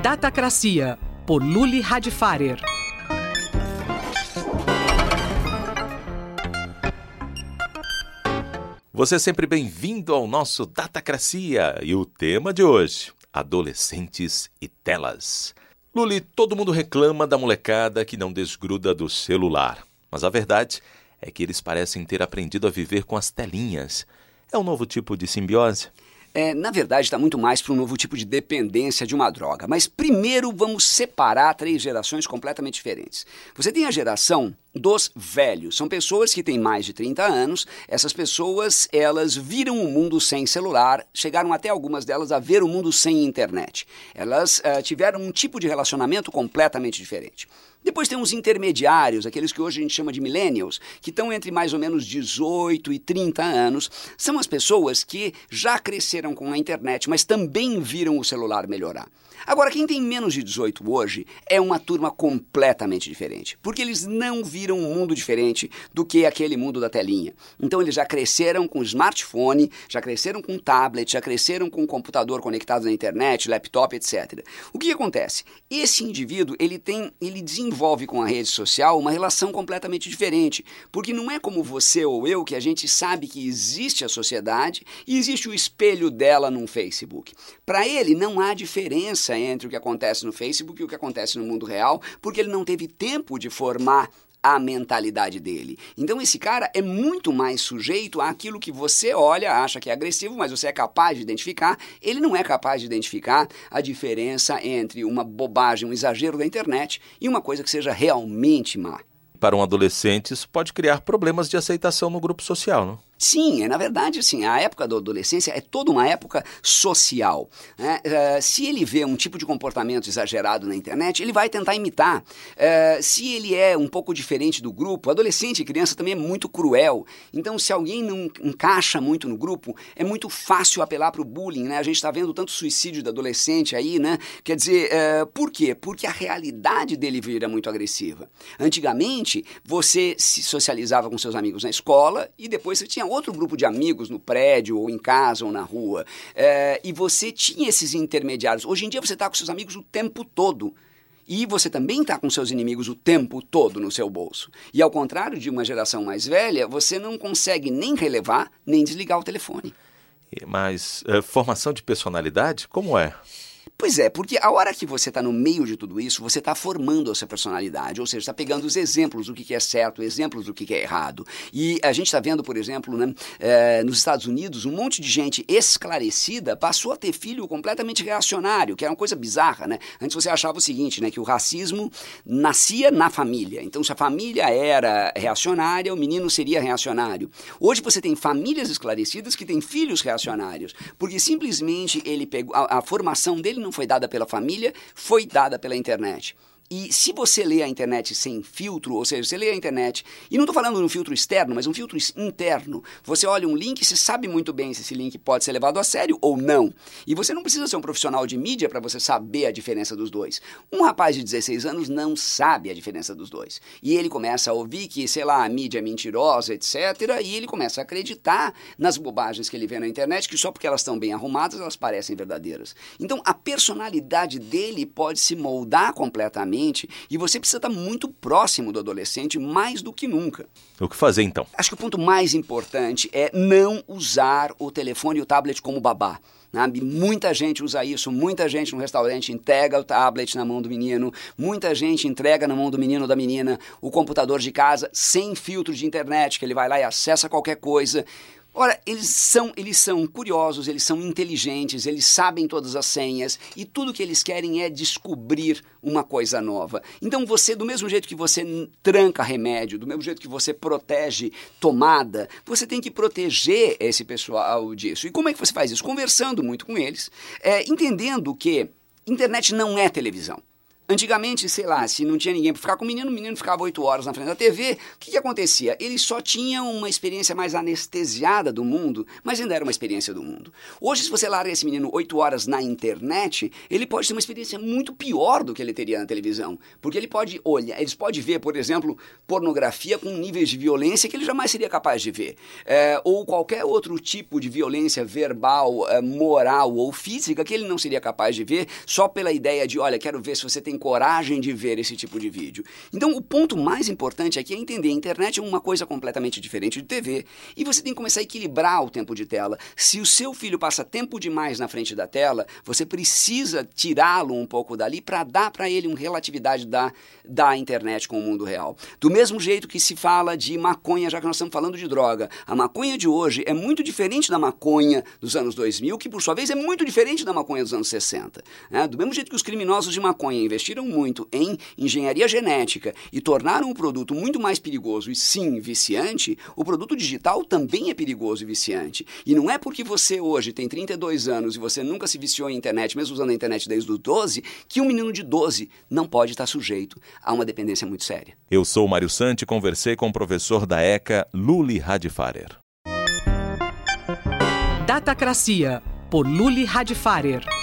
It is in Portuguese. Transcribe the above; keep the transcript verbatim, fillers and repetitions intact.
Datacracia, por Luli Radfarer. Você é sempre bem-vindo ao nosso Datacracia e o tema de hoje, adolescentes e telas. Luli, todo mundo reclama da molecada que não desgruda do celular, mas a verdade é que eles parecem ter aprendido a viver com as telinhas. É um novo tipo de simbiose? É, na verdade, está muito mais para um novo tipo de dependência de uma droga. Mas primeiro vamos separar três gerações completamente diferentes. Você tem a geração dos velhos. São pessoas que têm mais de trinta anos. Essas pessoas, elas viram o mundo sem celular, chegaram até algumas delas a ver o mundo sem internet. Elas uh, tiveram um tipo de relacionamento completamente diferente. Depois tem os intermediários, aqueles que hoje a gente chama de millennials, que estão entre mais ou menos dezoito e trinta anos. São as pessoas que já cresceram com a internet, mas também viram o celular melhorar. Agora, quem tem menos de dezoito hoje é uma turma completamente diferente, porque eles não viram um mundo diferente do que aquele mundo da telinha. Então, eles já cresceram com smartphone, já cresceram com tablet, já cresceram com computador conectado na internet, laptop, etcétera. O que acontece? Esse indivíduo, ele tem, ele desenvolve com a rede social uma relação completamente diferente, porque não é como você ou eu, que a gente sabe que existe a sociedade e existe o espelho dela num Facebook. Para ele, não há diferença entre o que acontece no Facebook e o que acontece no mundo real, porque ele não teve tempo de formar a mentalidade dele. Então esse cara é muito mais sujeito àquilo que você olha, acha que é agressivo, mas você é capaz de identificar. Ele não é capaz de identificar a diferença entre uma bobagem, um exagero da internet e uma coisa que seja realmente má. Para um adolescente, isso pode criar problemas de aceitação no grupo social, não? Sim, é, na verdade, assim, a época da adolescência é toda uma época social. Né? Uh, se ele vê um tipo de comportamento exagerado na internet, ele vai tentar imitar. Uh, se ele é um pouco diferente do grupo, adolescente e criança também é muito cruel. Então, se alguém não encaixa muito no grupo, é muito fácil apelar para o bullying. Né? A gente está vendo tanto suicídio de adolescente aí, né? Quer dizer, uh, por quê? Porque a realidade dele vira muito agressiva. Antigamente, você se socializava com seus amigos na escola e depois você tinha outro grupo de amigos no prédio, ou em casa, ou na rua. É, e você tinha esses intermediários. Hoje em dia você está com seus amigos o tempo todo. E você também está com seus inimigos o tempo todo no seu bolso. E ao contrário de uma geração mais velha, você não consegue nem relevar, nem desligar o telefone. Mas uh, formação de personalidade, como é? Pois é, porque a hora que você está no meio de tudo isso, você está formando a sua personalidade, ou seja, está pegando os exemplos do que é certo, exemplos do que é errado. E a gente está vendo, por exemplo, né, é, nos Estados Unidos, um monte de gente esclarecida passou a ter filho completamente reacionário, que era uma coisa bizarra, né? Antes você achava o seguinte, né, que o racismo nascia na família. Então, se a família era reacionária, o menino seria reacionário. Hoje você tem famílias esclarecidas que têm filhos reacionários, porque simplesmente ele pegou, a, a formação dele não foi dada pela família, foi dada pela internet. E se você lê a internet sem filtro, ou seja, você lê a internet, e não estou falando de um filtro externo, mas um filtro interno, você olha um link e você sabe muito bem se esse link pode ser levado a sério ou não. E você não precisa ser um profissional de mídia para você saber a diferença dos dois. Um rapaz de dezesseis anos não sabe a diferença dos dois. E ele começa a ouvir que, sei lá, a mídia é mentirosa, etcétera, e ele começa a acreditar nas bobagens que ele vê na internet, que só porque elas estão bem arrumadas, elas parecem verdadeiras. Então, a personalidade dele pode se moldar completamente. E você precisa estar muito próximo do adolescente mais do que nunca. O que fazer então? Acho que o ponto mais importante é não usar o telefone e o tablet como babá. Sabe? Muita gente usa isso, muita gente no restaurante entrega o tablet na mão do menino, muita gente entrega na mão do menino ou da menina o computador de casa sem filtro de internet, que ele vai lá e acessa qualquer coisa. Ora, eles são, eles são curiosos, eles são inteligentes, eles sabem todas as senhas e tudo que eles querem é descobrir uma coisa nova. Então você, do mesmo jeito que você tranca remédio, do mesmo jeito que você protege tomada, você tem que proteger esse pessoal disso. E como é que você faz isso? Conversando muito com eles, é, entendendo que internet não é televisão. Antigamente, sei lá, se não tinha ninguém para ficar com o menino, o menino ficava oito horas na frente da T V, o que, que acontecia? Ele só tinha uma experiência mais anestesiada do mundo, mas ainda era uma experiência do mundo. Hoje, se você larga esse menino oito horas na internet, ele pode ter uma experiência muito pior do que ele teria na televisão, porque ele pode olhar, eles podem ver, por exemplo, pornografia com níveis de violência que ele jamais seria capaz de ver, é, ou qualquer outro tipo de violência verbal, é, moral ou física que ele não seria capaz de ver só pela ideia de, olha, quero ver se você tem coragem de ver esse tipo de vídeo. Então, o ponto mais importante aqui é entender, a internet é uma coisa completamente diferente de T V, e você tem que começar a equilibrar o tempo de tela. Se o seu filho passa tempo demais na frente da tela, você precisa tirá-lo um pouco dali para dar para ele uma relatividade da, da internet com o mundo real. Do mesmo jeito que se fala de maconha, já que nós estamos falando de droga, a maconha de hoje é muito diferente da maconha dos anos dois mil, que por sua vez é muito diferente da maconha dos anos sessenta. Né? Do mesmo jeito que os criminosos de maconha investiram muito em engenharia genética e tornaram o produto muito mais perigoso e sim viciante, o produto digital também é perigoso e viciante. E não é porque você hoje tem trinta e dois anos e você nunca se viciou em internet, mesmo usando a internet desde os doze, que um menino de doze não pode estar sujeito a uma dependência muito séria. Eu sou o Mário Santi e conversei com o professor da ECA, Luli Radfarer. Datacracia, por Luli Radfarer.